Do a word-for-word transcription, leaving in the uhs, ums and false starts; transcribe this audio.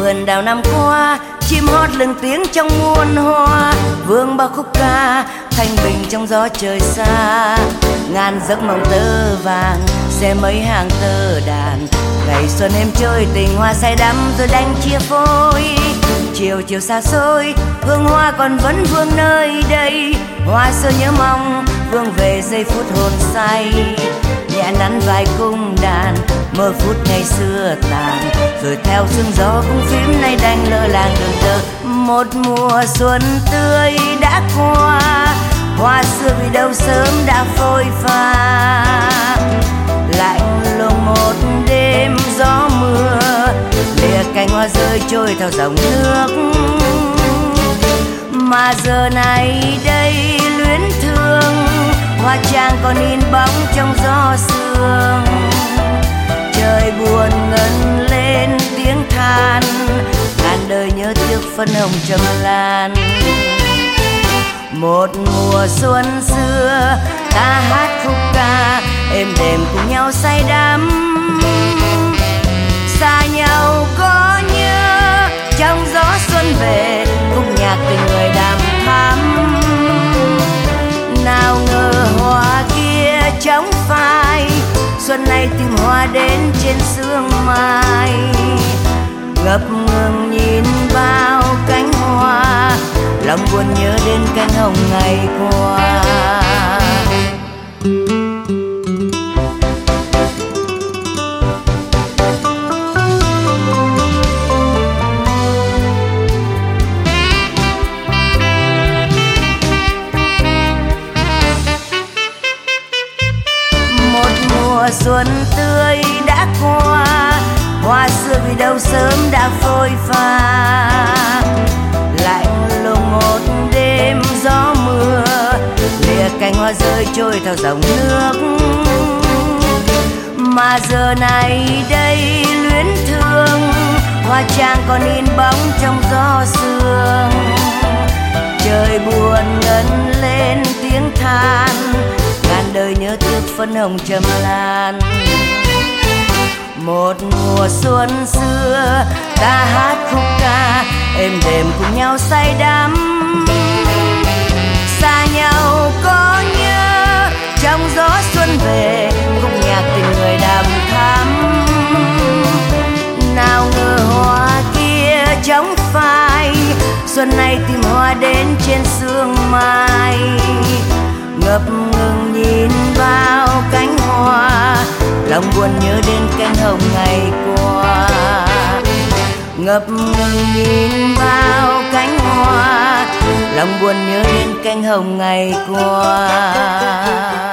vườn đào năm qua, chim hót lừng tiếng trong muôn hoa, vương bao khúc ca thanh bình trong gió trời xa. Ngàn giấc mộng tơ vàng sẽ mấy hàng tơ đàn, ngày xuân em chơi tình hoa say đắm rồi đành chia phôi. Chiều chiều xa xôi hương hoa còn vẫn vương nơi đây, hoa xưa nhớ mong vương về giây phút hồn say. Nhẹ nắn vài cung đàn mơ phút ngày xưa tàn, rồi theo sương gió cũng phím nay đành lơ làng đường tơ. Một mùa xuân tươi đã qua, hoa xưa vì đâu sớm đã phôi pha. Lạnh lùng một đêm gió mưa, lìa cành hoa rơi trôi theo dòng nước. Mà giờ này đây luyến thương, hoa trang còn in bóng trong gió sương. Trời buồn ngân lên tiếng than, ngàn đời nhớ tiếc phân hồng trầm lan. Một mùa xuân xưa ta hát khúc ca, êm đềm cùng nhau say đắm. Xa nhau có nhớ trong gió xuân về, khúc nhạc tình người đàm thắm. Nào ngờ hoa kia trống phai, xuân này tìm hoa đến trên sương mai. Ngập ngừng nhìn vào cánh hoa, lòng buồn nhớ đến cánh hồng ngày qua. Xuân tươi đã qua, hoa xưa vì đâu sớm đã phôi pha. Lạnh lùng một đêm gió mưa, lìa cành hoa rơi trôi theo dòng nước. Mà giờ này đây luyến thương, hoa trang còn in bóng trong gió sương. Trời buồn ngân lên tiếng than, ngàn đời nhớ tiếc phân hồng trầm lan. Một mùa xuân xưa ta hát khúc ca, êm đềm cùng nhau say đắm. Xa nhau có nhớ trong gió xuân về, khúc nhạc tình người đàm thắm. Nào ngờ hoa kia trống phai, xuân này tìm hoa đến trên sương mai. Ngập ngừng nhìn vào cánh hoa, lòng buồn nhớ đến cánh hồng ngày qua. Ngập ngừng nhìn vào cánh hoa, lòng buồn nhớ đến cánh hồng ngày qua.